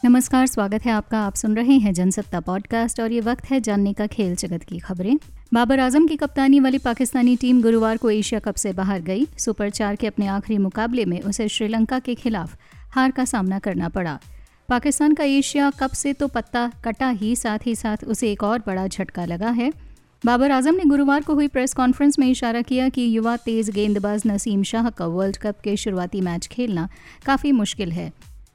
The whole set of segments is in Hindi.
नमस्कार, स्वागत है आपका। आप सुन रहे हैं जनसत्ता पॉडकास्ट और ये वक्त है जानने का खेल जगत की खबरें। बाबर आजम की कप्तानी वाली पाकिस्तानी टीम गुरुवार को एशिया कप से बाहर गई। सुपर 4 के अपने आखिरी मुकाबले में उसे श्रीलंका के खिलाफ हार का सामना करना पड़ा। पाकिस्तान का एशिया कप से तो पत्ता कटा ही साथ उसे एक और बड़ा झटका लगा है। बाबर आजम ने गुरुवार को हुई प्रेस कॉन्फ्रेंस में इशारा किया कि युवा तेज गेंदबाज नसीम शाह का वर्ल्ड कप के शुरुआती मैच खेलना काफ़ी मुश्किल है।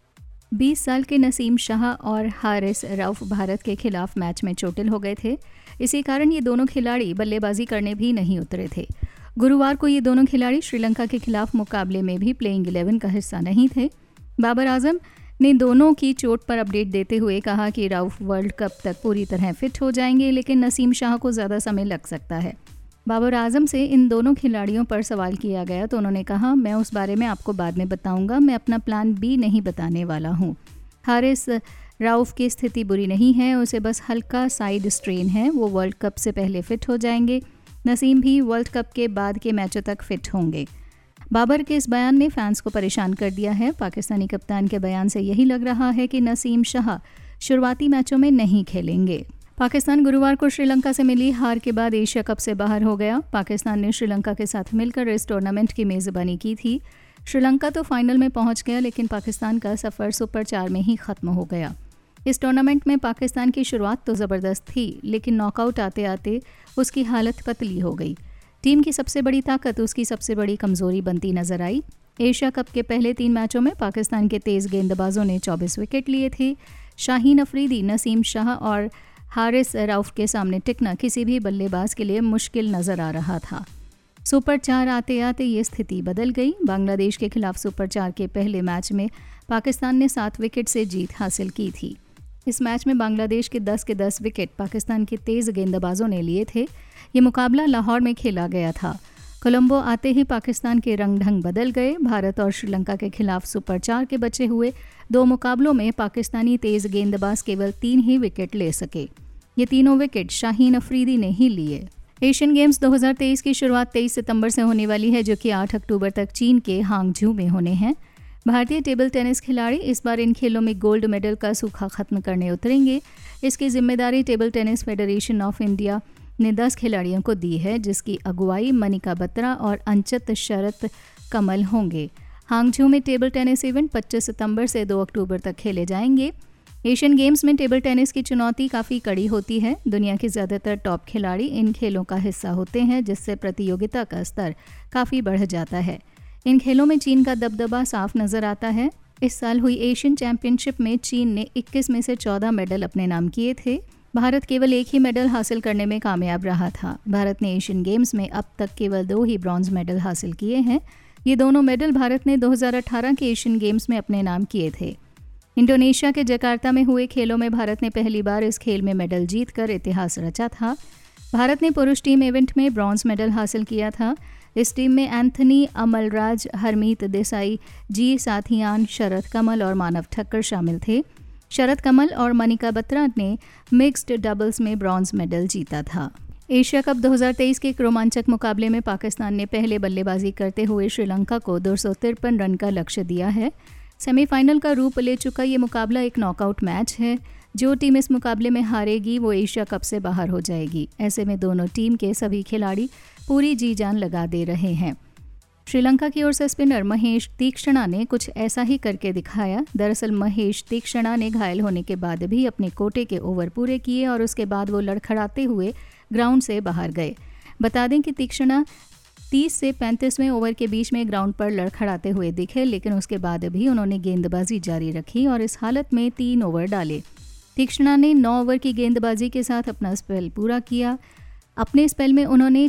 20 साल के नसीम शाह और हारिस रऊफ भारत के खिलाफ मैच में चोटिल हो गए थे। इसी कारण ये दोनों खिलाड़ी बल्लेबाजी करने भी नहीं उतरे थे। गुरुवार को ये दोनों खिलाड़ी श्रीलंका के खिलाफ मुकाबले में भी प्लेइंग 11 का हिस्सा नहीं थे। बाबर आजम ने दोनों की चोट पर अपडेट देते हुए कहा कि रऊफ वर्ल्ड कप तक पूरी तरह फिट हो जाएंगे, लेकिन नसीम शाह को ज़्यादा समय लग सकता है। बाबर आजम से इन दोनों खिलाड़ियों पर सवाल किया गया तो उन्होंने कहा, मैं उस बारे में आपको बाद में बताऊंगा, मैं अपना प्लान बी नहीं बताने वाला हूं। हारिस रऊफ की स्थिति बुरी नहीं है, उसे बस हल्का साइड स्ट्रेन है, वो वर्ल्ड कप से पहले फिट हो जाएंगे। नसीम भी वर्ल्ड कप के बाद के मैचों तक फिट होंगे। बाबर के इस बयान ने फैंस को परेशान कर दिया है। पाकिस्तानी कप्तान के बयान से यही लग रहा है कि नसीम शाह शुरुआती मैचों में नहीं खेलेंगे। पाकिस्तान गुरुवार को श्रीलंका से मिली हार के बाद एशिया कप से बाहर हो गया। पाकिस्तान ने श्रीलंका के साथ मिलकर इस टूर्नामेंट की मेज़बानी की थी। श्रीलंका तो फाइनल में पहुंच गया, लेकिन पाकिस्तान का सफ़र सुपर 4 में ही ख़त्म हो गया। इस टूर्नामेंट में पाकिस्तान की शुरुआत तो ज़बरदस्त थी, लेकिन नॉकआउट आते आते उसकी हालत पतली हो गई। टीम की सबसे बड़ी ताकत उसकी सबसे बड़ी कमज़ोरी बनती नजर आई। एशिया कप के पहले 3 मैचों में पाकिस्तान के तेज़ गेंदबाजों ने 24 विकेट लिए थे। शाहीन अफरीदी, नसीम शाह और हारिस रऊफ के सामने टिकना किसी भी बल्लेबाज के लिए मुश्किल नज़र आ रहा था। सुपर 4 आते आते ये स्थिति बदल गई। बांग्लादेश के खिलाफ सुपर 4 के पहले मैच में पाकिस्तान ने 7 विकेट से जीत हासिल की थी। इस मैच में बांग्लादेश के 10 विकेट पाकिस्तान के तेज़ गेंदबाजों ने लिए थे। ये मुकाबला लाहौर में खेला गया था। कोलंबो आते ही पाकिस्तान के रंग ढंग बदल गए। भारत और श्रीलंका के खिलाफ सुपर 4 के बचे हुए 2 मुकाबलों में पाकिस्तानी तेज़ गेंदबाज केवल 3 ही विकेट ले सके। ये तीनों विकेट शाहीन अफरीदी ने ही लिए। एशियन गेम्स 2023 की शुरुआत 23 सितंबर से होने वाली है, जो कि 8 अक्टूबर तक चीन के हांगझू में होने हैं। भारतीय टेबल टेनिस खिलाड़ी इस बार इन खेलों में गोल्ड मेडल का सूखा खत्म करने उतरेंगे। इसकी जिम्मेदारी Table Tennis Federation of India ने 10 खिलाड़ियों को दी है, जिसकी अगुवाई मनिका बत्रा और अंचित शरत कमल होंगे। हांगझू में टेबल टेनिस इवेंट 25 सितंबर से 2 अक्टूबर तक खेले जाएंगे। एशियन गेम्स में टेबल टेनिस की चुनौती काफ़ी कड़ी होती है। दुनिया के ज़्यादातर टॉप खिलाड़ी इन खेलों का हिस्सा होते हैं, जिससे प्रतियोगिता का स्तर काफ़ी बढ़ जाता है। इन खेलों में चीन का दबदबा साफ नज़र आता है। इस साल हुई एशियन चैंपियनशिप में चीन ने 21 में से 14 मेडल अपने नाम किए थे। भारत केवल एक ही मेडल हासिल करने में कामयाब रहा था। भारत ने एशियन गेम्स में अब तक केवल 2 ही ब्रॉन्ज मेडल हासिल किए हैं। ये दोनों मेडल भारत ने 2018 के एशियन गेम्स में अपने नाम किए थे। इंडोनेशिया के जकार्ता में हुए खेलों में भारत ने पहली बार इस खेल में मेडल जीतकर इतिहास रचा था। भारत ने पुरुष टीम इवेंट में ब्रॉन्ज मेडल हासिल किया था। इस टीम में एंथनी अमलराज, हरमीत देसाई, जी साथियान, शरद कमल और मानव ठक्कर शामिल थे। शरद कमल और मनिका बत्रा ने मिक्स्ड डबल्स में ब्रॉन्ज मेडल जीता था। एशिया कप 2023 के एक रोमांचक मुकाबले में पाकिस्तान ने पहले बल्लेबाजी करते हुए श्रीलंका को 253 रन का लक्ष्य दिया है। सेमीफाइनल का रूप ले चुका ये मुकाबला एक नॉकआउट मैच है। जो टीम इस मुकाबले में हारेगी वो एशिया कप से बाहर हो जाएगी। ऐसे में दोनों टीम के सभी खिलाड़ी पूरी जी जान लगा दे रहे हैं। श्रीलंका की ओर से स्पिनर महेश तीक्ष्णा ने कुछ ऐसा ही करके दिखाया। दरअसल महेश तीक्ष्णा ने घायल होने के बाद भी अपने कोटे के ओवर पूरे किए और उसके बाद वो लड़खड़ाते हुए ग्राउंड से बाहर गए। बता दें कि तीक्ष्णा 30 से 35वें ओवर के बीच में ग्राउंड पर लड़खड़ाते हुए दिखे, लेकिन उसके बाद भी उन्होंने गेंदबाजी जारी रखी और इस हालत में 3 ओवर डाले। तीक्ष्णा ने 9 ओवर की गेंदबाजी के साथ अपना स्पेल पूरा किया। अपने स्पेल में उन्होंने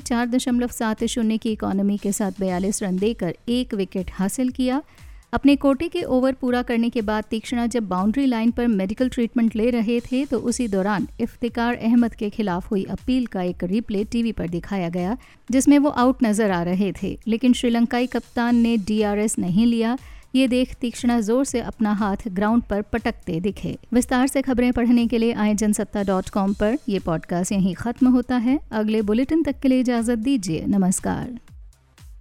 4.70 की इकॉनमी के साथ 42 रन देकर 1 विकेट हासिल किया। अपने कोटे के ओवर पूरा करने के बाद तीक्ष्णा जब बाउंड्री लाइन पर मेडिकल ट्रीटमेंट ले रहे थे तो उसी दौरान इफ्तिकार अहमद के खिलाफ हुई अपील का एक रिप्ले टीवी पर दिखाया गया, जिसमें वो आउट नजर आ रहे थे, लेकिन श्रीलंकाई कप्तान ने DRS नहीं लिया। ये देख तीक्ष्णा जोर से अपना हाथ ग्राउंड पर पटकते दिखे। विस्तार से खबरें पढ़ने के लिए आए जनसत्ता.com पर। यह पॉडकास्ट यहीं खत्म होता है। अगले बुलेटिन तक के लिए इजाजत दीजिए। नमस्कार।